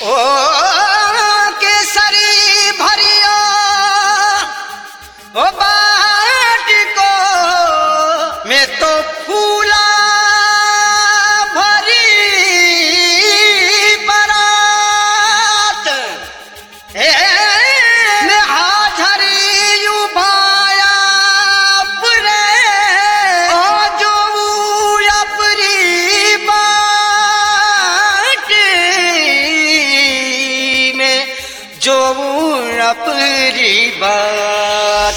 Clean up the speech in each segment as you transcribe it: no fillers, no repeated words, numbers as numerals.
ओ केसरी भरिया ओ बाट को मैं तो फूला भरी बरात मैं हाजरी उभाया पुरे ओ जो अपनी बाट में जो अपनी बात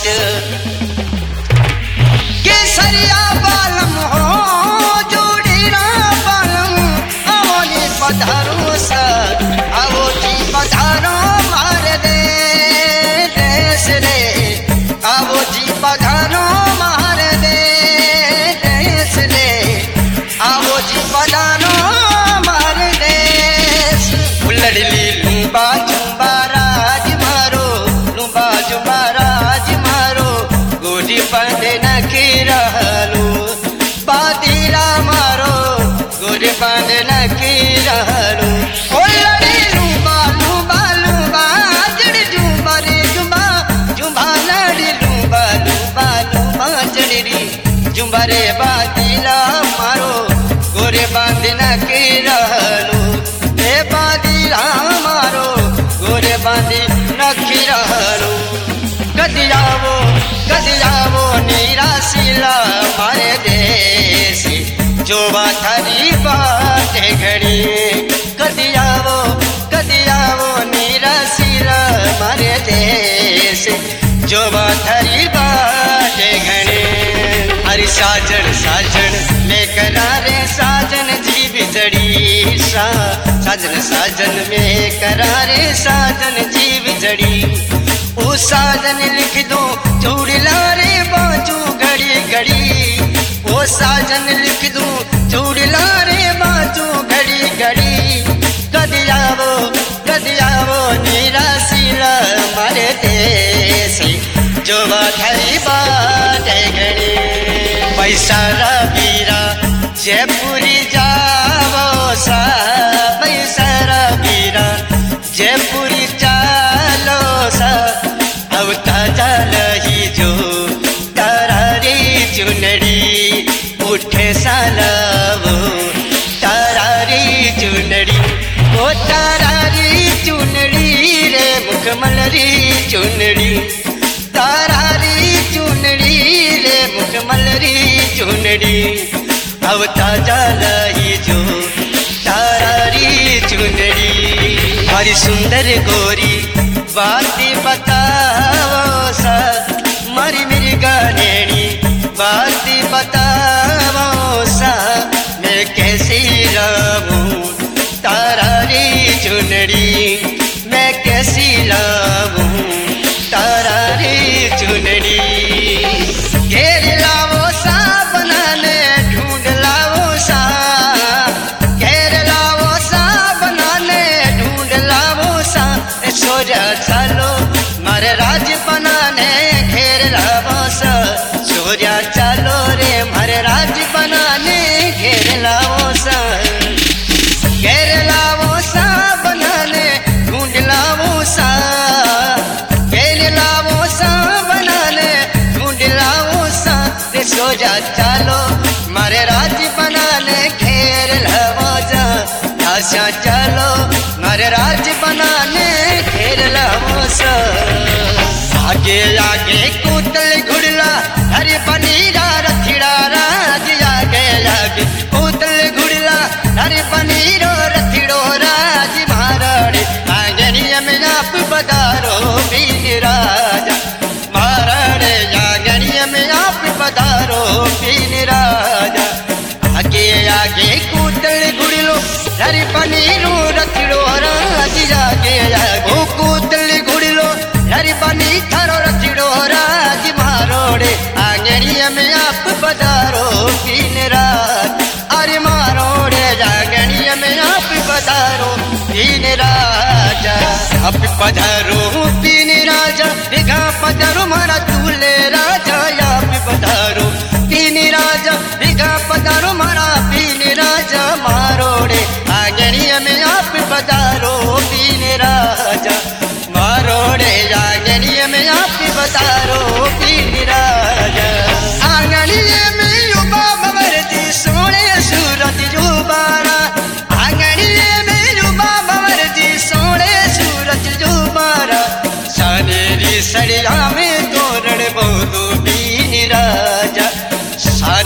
केसरिया बालम हो जोड़ीरा बालम आवली पधारो सर आवो जी पधारो मार दे देश रे आवो जी पधारो मार दे देश रे आवो जी पधारो मार देश उलड़ली लूबा जुम्बा राज मारो लूबा जुम्बा राज मारो गोरी बंदे न की रहलू बादीरा मारो गोरी बंदे न की रहलू ओ लड़ी लूबा लूबा लूबा जड़ जुम्बा रे जुम्बा जुम्बा लड़ी लूबा लूबा लूबा जड़ी जुम्बा रे बादीला मारो गोरी बंदे न की रहलू ए बादीला मारो गोरी बंदे न की रहलू गदियावो निराशिला मारे देश जो बाथरी बाटे घड़ी गदियावो निराशिला मारे देश जो बाथरी बाटे घड़ी अरे साजन साजन में करारे साजन जी बिजड़ी साजन साजन में करारे साजन जी बिजड़ी ओ साजन लिख दो चूड़ला रे बाजू घड़ी घड़ी ओ साजन लिख दो चूड़ला रे बाजू घड़ी घड़ी गदियावो निराशिला मारे देश जो बाधरी बाटे घड़ी पैसा रबीरा जयपुरी जावो सा पैसा रबीरा जयपुरी चालो सा अब ताजा लही जो तारारी चुनड़ी उठे सालावो तारारी चुनड़ी ओ तारारी चुनड़ी रे मुखमलरी चुनड़ी तारारी चुनड़ी रे मुखमलरी चुनड़ी अब ताजा लही जो तारारी चुनड़ी हमारी सुंदर गोरी बाती बताओ सा मारी मेरी गानेड़ी बाती बताओ सा मैं कैसी रहूं तारारी चुनड़ी मैं कैसी रहूं तारारी चुनड़ी घेर लावो सा बनाने ढूंढ लावो सा घेर लावो सा बनाने ढूंढ लावो सा सोजा चलो मारे राज बनाने घेर लावो सा सोजा चलो रे मारे राज बनाने घेर लावो सा घेर लावो सा बनाने ढूंढ लावो सा घेर लावो सा बनाने ढूंढ लावो सा रे सोजा चलो मारे राज बनाने घेर लावो सा आशा चलो मारे राज बनाने घेर लावो सा आगे आगे कूतल घुड़ला हरे पनीरा रथिड़ा राज आगे आगे कूतल घुड़ला हरे पनीरो रथिड़ो राज महाराणी आंगनिया में आप पधारो पीन राजा महाराणे आंगनिया में आप पधारो पीन राजा आगे आगे कूतल घुड़लो हरे पनीरो रथिड़ो राज आगे आगे कूतल घुड़लो हरे पनी थारो रथिड़ो राज मारोड़े आंगनिया में आप पधारो पीन राज अरे मारोड़े आंगनिया में आप पधारो पीन राजा आप पधारो पीन राजा दिखा पधारो मारा दूल्हे राजा आप पधारो पीन राजा दिखा पधारो मारा पीन राजा मारोड़े आंगनिया में आप पधारो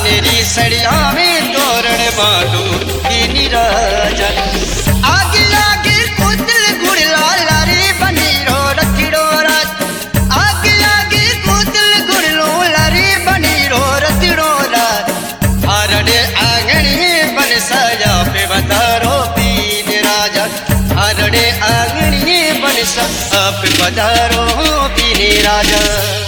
धानेरी सड़िया में तोरण बांधो कीनी राजा आगे आगे कुतल गुड़ला लारी बनी रो रखिड़ो राज आगे आगे कुतल गुड़लो लारी बनी रो रखिड़ो राज हरड़े आंगणी बन सया पे बधारो पीन राजा हरड़े आंगणी बन सया पे बधारो पीने राजा